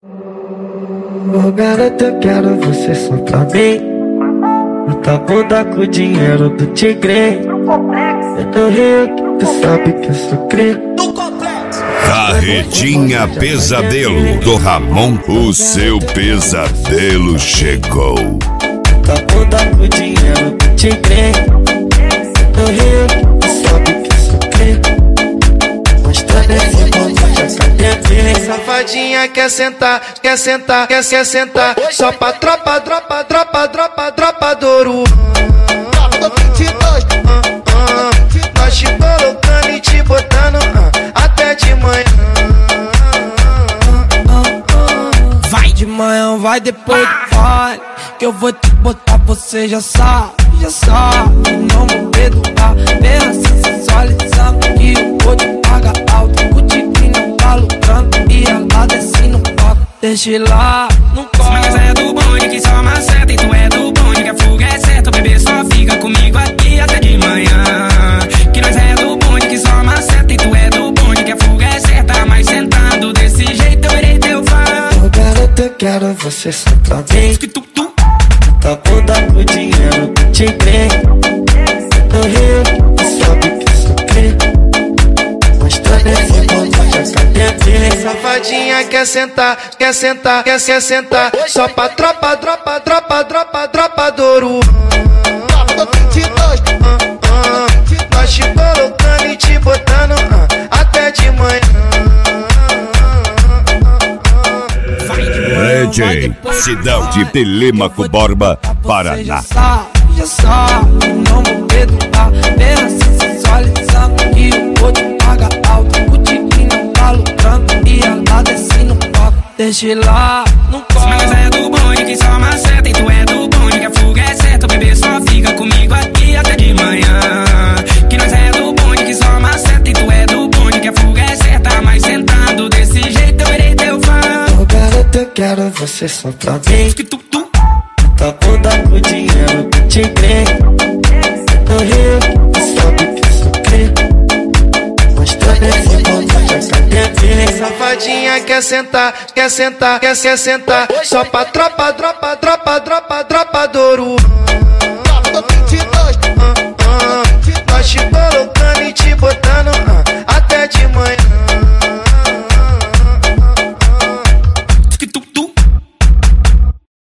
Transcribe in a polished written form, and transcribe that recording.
Ô garota, eu quero você só pra mim. Muita bunda com o dinheiro do tigre. Eu tô Rio, tu sabe que eu sou cri. Carretinha Pesadelo do Ramon, o seu pesadelo chegou. Muita bunda com o dinheiro do tigre. Eu tô Rio, tu sabe que eu sou cri. Mostrando esse mundo, já cadê? Safadinha quer sentar, quer sentar, quer sentar. Só pra tropa do ouro. Nós te colocando e te botando até de manhã. Vai de manhã, vai depois do baile, que eu vou te botar, você já sabe. Não vou perdoar, vem assim sensualizando, que eu vou te pagar alto. O tigre não tá lutando e ela desce no palco. Deixa lá, não corre. Mas é do bonde que só maceta, e tu é do bonde que a fuga é certa. O bebê só fica comigo aqui até de manhã. Que nós é do bonde que só maceta, e tu é do bonde que a fuga é certa. Mas sentando desse jeito eu irei teu fã. Ô garota, eu quero você só pra mim. Tá bunda com dinheiro do tigre. No Rio, tu sabe que eu sou cri. Mostrando esse mundo, já cadê? Safadinha quer sentar, quer sentar, quer sentar. Só pra tropa do ouro. Nós te colocando e te botando até de manhã. DJ Sidão de Telêmaco Borba, Paraná. Já sabe, não vou perdoar, vem assim sensualizando, que eu vou te pagar alto. O tigre não tá lucrando e ela desce no palco. Deixa lá, não corre. Mas é do bonde que só maceta, e tu é do bonde que a fuga é certa. O bebê só fica comigo aqui até de manhã. Que nós é do bonde que só maceta, e tu é do bonde que a fuga é certa. Mas sentando desse jeito eu irei teu fã. Ô garota, eu quero você só pra mim. Tá bunda com dinheiro do tigre. No Rio, tu sabe que eu sou cri. Mostrando esse mundo, já cadê? Safadinha quer sentar, quer sentar, quer sentar. Só pra tropa do ouro.